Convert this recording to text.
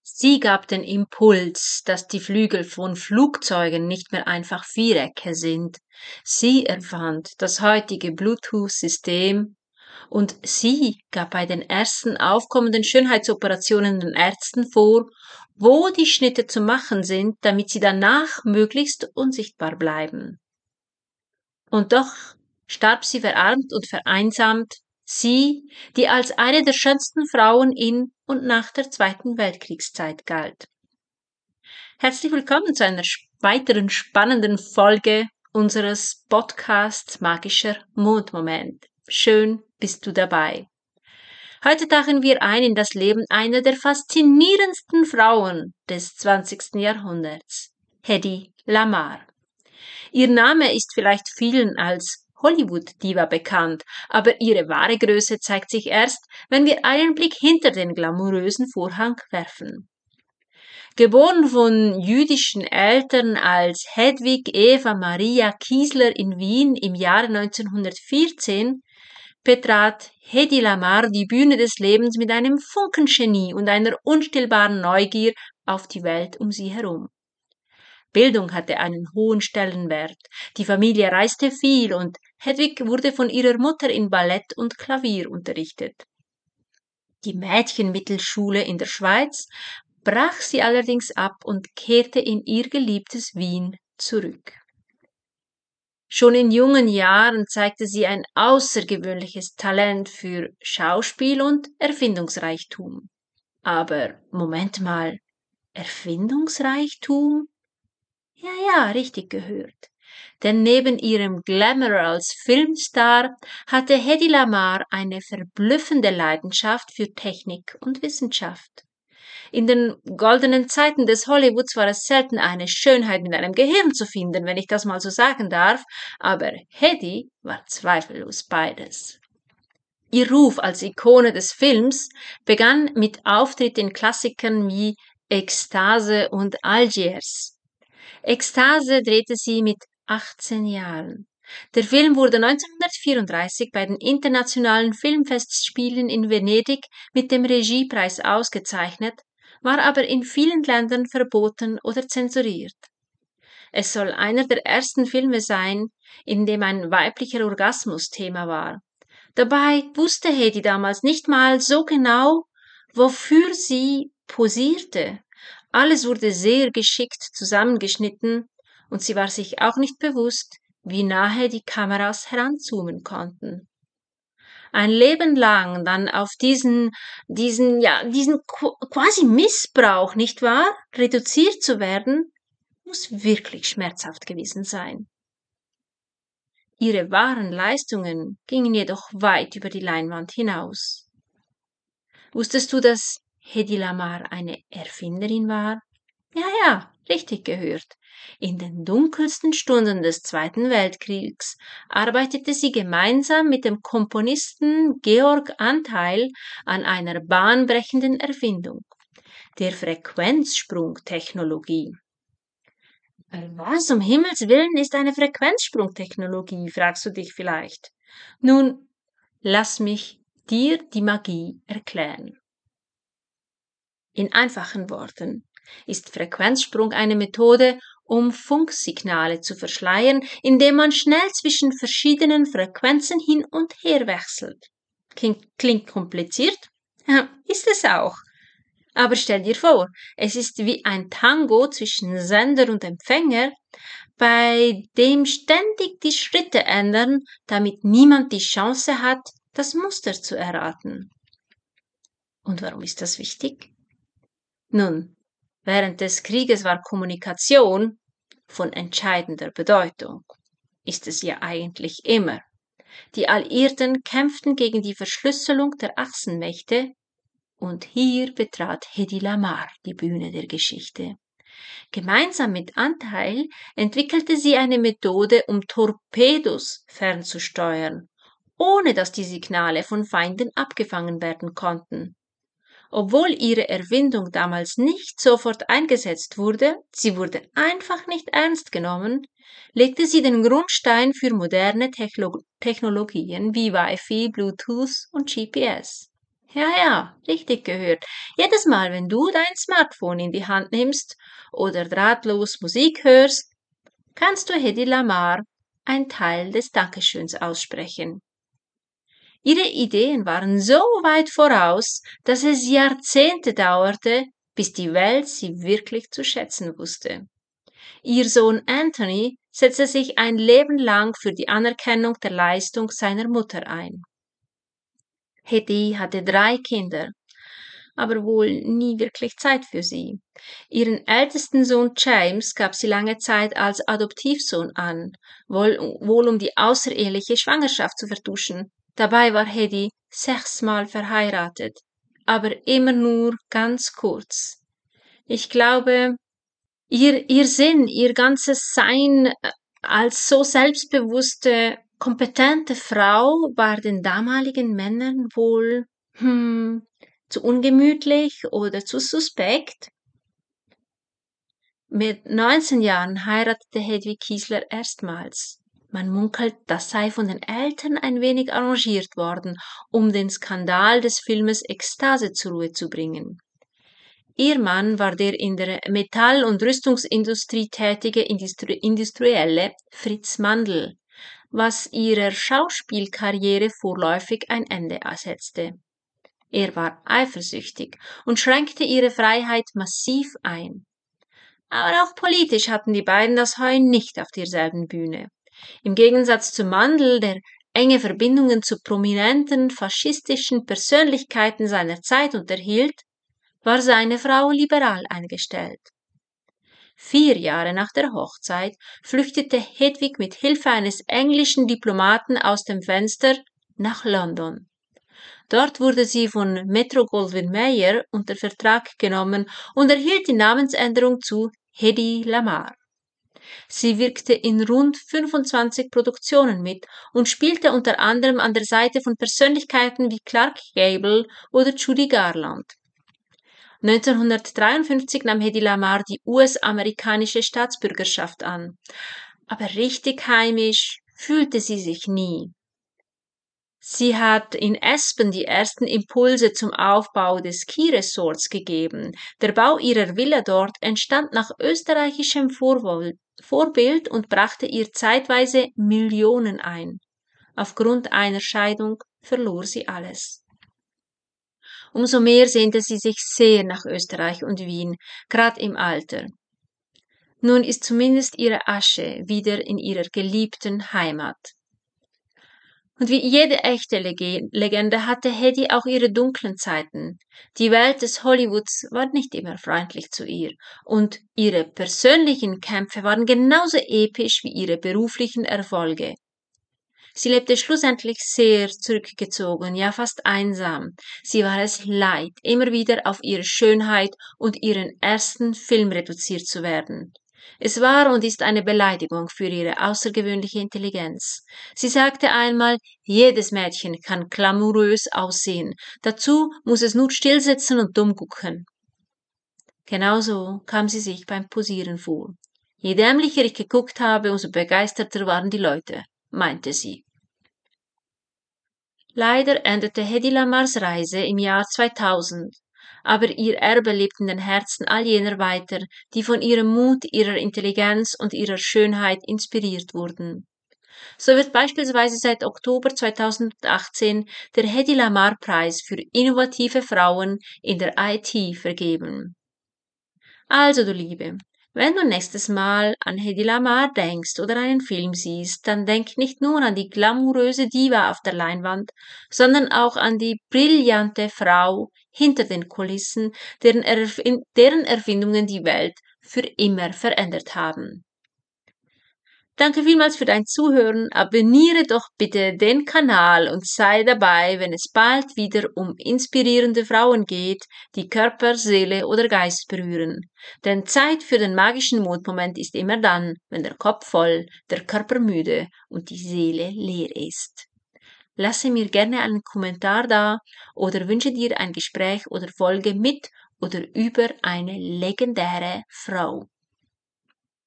Sie gab den Impuls, dass die Flügel von Flugzeugen nicht mehr einfach Vierecke sind. Sie erfand das heutige Bluetooth-System und sie gab bei den ersten aufkommenden Schönheitsoperationen den Ärzten vor, wo die Schnitte zu machen sind, damit sie danach möglichst unsichtbar bleiben. Und doch starb sie verarmt und vereinsamt, sie, die als eine der schönsten Frauen in und nach der Zweiten Weltkriegszeit galt. Herzlich willkommen zu einer weiteren spannenden Folge unseres Podcasts Magischer Mondmoment. Schön bist du dabei. Heute tauchen wir ein in das Leben einer der faszinierendsten Frauen des 20. Jahrhunderts, Hedy Lamarr. Ihr Name ist vielleicht vielen als Hollywood-Diva bekannt, aber ihre wahre Größe zeigt sich erst, wenn wir einen Blick hinter den glamourösen Vorhang werfen. Geboren von jüdischen Eltern als Hedwig Eva Maria Kiesler in Wien im Jahre 1914, betrat Hedy Lamarr die Bühne des Lebens mit einem Funkengenie und einer unstillbaren Neugier auf die Welt um sie herum. Bildung hatte einen hohen Stellenwert, die Familie reiste viel und Hedwig wurde von ihrer Mutter in Ballett und Klavier unterrichtet. Die Mädchenmittelschule in der Schweiz brach sie allerdings ab und kehrte in ihr geliebtes Wien zurück. Schon in jungen Jahren zeigte sie ein außergewöhnliches Talent für Schauspiel und Erfindungsreichtum. Aber Moment mal, Erfindungsreichtum? Ja, richtig gehört. Denn neben ihrem Glamour als Filmstar hatte Hedy Lamarr eine verblüffende Leidenschaft für Technik und Wissenschaft. In den goldenen Zeiten des Hollywoods war es selten eine Schönheit mit einem Gehirn zu finden, wenn ich das mal so sagen darf, aber Hedy war zweifellos beides. Ihr Ruf als Ikone des Films begann mit Auftritt in Klassikern wie Ekstase und Algiers. Ekstase drehte sie mit 18 Jahren. Der Film wurde 1934 bei den Internationalen Filmfestspielen in Venedig mit dem Regiepreis ausgezeichnet, war aber in vielen Ländern verboten oder zensuriert. Es soll einer der ersten Filme sein, in dem ein weiblicher Orgasmus Thema war. Dabei wusste Hedy damals nicht mal so genau, wofür sie posierte. Alles wurde sehr geschickt zusammengeschnitten und sie war sich auch nicht bewusst, wie nahe die Kameras heranzoomen konnten. Ein Leben lang dann auf diesen quasi Missbrauch, nicht wahr, reduziert zu werden, muss wirklich schmerzhaft gewesen sein. Ihre wahren Leistungen gingen jedoch weit über die Leinwand hinaus. Wusstest du, dass Hedy Lamarr eine Erfinderin war? Ja, richtig gehört. In den dunkelsten Stunden des Zweiten Weltkriegs arbeitete sie gemeinsam mit dem Komponisten Georg Antheil an einer bahnbrechenden Erfindung, der Frequenzsprungtechnologie. Was um Himmels Willen ist eine Frequenzsprungtechnologie, fragst du dich vielleicht. Nun, lass mich dir die Magie erklären. In einfachen Worten ist Frequenzsprung eine Methode, um Funksignale zu verschleiern, indem man schnell zwischen verschiedenen Frequenzen hin und her wechselt. Klingt kompliziert? Ja, ist es auch. Aber stell dir vor, es ist wie ein Tango zwischen Sender und Empfänger, bei dem ständig die Schritte ändern, damit niemand die Chance hat, das Muster zu erraten. Und warum ist das wichtig? Nun, während des Krieges war Kommunikation von entscheidender Bedeutung. Ist es ja eigentlich immer. Die Alliierten kämpften gegen die Verschlüsselung der Achsenmächte, und hier betrat Hedy Lamarr die Bühne der Geschichte. Gemeinsam mit Antheil entwickelte sie eine Methode, um Torpedos fernzusteuern, ohne dass die Signale von Feinden abgefangen werden konnten. Obwohl ihre Erfindung damals nicht sofort eingesetzt wurde, sie wurde einfach nicht ernst genommen, legte sie den Grundstein für moderne Technologien wie Wi-Fi, Bluetooth und GPS. Ja, ja, richtig gehört. Jedes Mal, wenn du dein Smartphone in die Hand nimmst oder drahtlos Musik hörst, kannst du Hedy Lamarr einen Teil des Dankeschöns aussprechen. Ihre Ideen waren so weit voraus, dass es Jahrzehnte dauerte, bis die Welt sie wirklich zu schätzen wusste. Ihr Sohn Anthony setzte sich ein Leben lang für die Anerkennung der Leistung seiner Mutter ein. Hedy hatte 3 Kinder, aber wohl nie wirklich Zeit für sie. Ihren ältesten Sohn James gab sie lange Zeit als Adoptivsohn an, wohl um die außereheliche Schwangerschaft zu vertuschen. Dabei war Hedy 6-mal verheiratet, aber immer nur ganz kurz. Ich glaube, ihr Sinn, ihr ganzes Sein als so selbstbewusste, kompetente Frau war den damaligen Männern wohl zu ungemütlich oder zu suspekt. Mit 19 Jahren heiratete Hedwig Kiesler erstmals. Man munkelt, das sei von den Eltern ein wenig arrangiert worden, um den Skandal des Filmes Ekstase zur Ruhe zu bringen. Ihr Mann war der in der Metall- und Rüstungsindustrie tätige Industrielle Fritz Mandl, was ihrer Schauspielkarriere vorläufig ein Ende setzte. Er war eifersüchtig und schränkte ihre Freiheit massiv ein. Aber auch politisch hatten die beiden das Heu nicht auf derselben Bühne. Im Gegensatz zu Mandl, der enge Verbindungen zu prominenten faschistischen Persönlichkeiten seiner Zeit unterhielt, war seine Frau liberal eingestellt. 4 Jahre nach der Hochzeit flüchtete Hedwig mit Hilfe eines englischen Diplomaten aus dem Fenster nach London. Dort wurde sie von Metro-Goldwyn-Mayer unter Vertrag genommen und erhielt die Namensänderung zu Hedy Lamarr. Sie wirkte in rund 25 Produktionen mit und spielte unter anderem an der Seite von Persönlichkeiten wie Clark Gable oder Judy Garland. 1953 nahm Hedy Lamarr die US-amerikanische Staatsbürgerschaft an. Aber richtig heimisch fühlte sie sich nie. Sie hat in Aspen die ersten Impulse zum Aufbau des Skiresorts gegeben. Der Bau ihrer Villa dort entstand nach österreichischem Vorbild und brachte ihr zeitweise Millionen ein. Aufgrund einer Scheidung verlor sie alles. Umso mehr sehnte sie sich sehr nach Österreich und Wien, grad im Alter. Nun ist zumindest ihre Asche wieder in ihrer geliebten Heimat. Und wie jede echte Legende hatte Hedy auch ihre dunklen Zeiten. Die Welt des Hollywoods war nicht immer freundlich zu ihr, und ihre persönlichen Kämpfe waren genauso episch wie ihre beruflichen Erfolge. Sie lebte schlussendlich sehr zurückgezogen, ja fast einsam. Sie war es leid, immer wieder auf ihre Schönheit und ihren ersten Film reduziert zu werden. Es war und ist eine Beleidigung für ihre außergewöhnliche Intelligenz. Sie sagte einmal, jedes Mädchen kann glamourös aussehen, dazu muss es nur stillsitzen und dumm gucken. Genauso kam sie sich beim Posieren vor. Je dämlicher ich geguckt habe, umso begeisterter waren die Leute, meinte sie. Leider endete Hedy Lamarrs Reise im Jahr 2000, aber ihr Erbe lebt in den Herzen all jener weiter, die von ihrem Mut, ihrer Intelligenz und ihrer Schönheit inspiriert wurden. So wird beispielsweise seit Oktober 2018 der Hedy Lamarr Preis für innovative Frauen in der IT vergeben. Also, du Liebe, wenn du nächstes Mal an Hedy Lamarr denkst oder einen Film siehst, dann denk nicht nur an die glamouröse Diva auf der Leinwand, sondern auch an die brillante Frau hinter den Kulissen, deren Erfindungen die Welt für immer verändert haben. Danke vielmals für dein Zuhören. Abonniere doch bitte den Kanal und sei dabei, wenn es bald wieder um inspirierende Frauen geht, die Körper, Seele oder Geist berühren. Denn Zeit für den magischen Mondmoment ist immer dann, wenn der Kopf voll, der Körper müde und die Seele leer ist. Lasse mir gerne einen Kommentar da oder wünsche dir ein Gespräch oder Folge mit oder über eine legendäre Frau.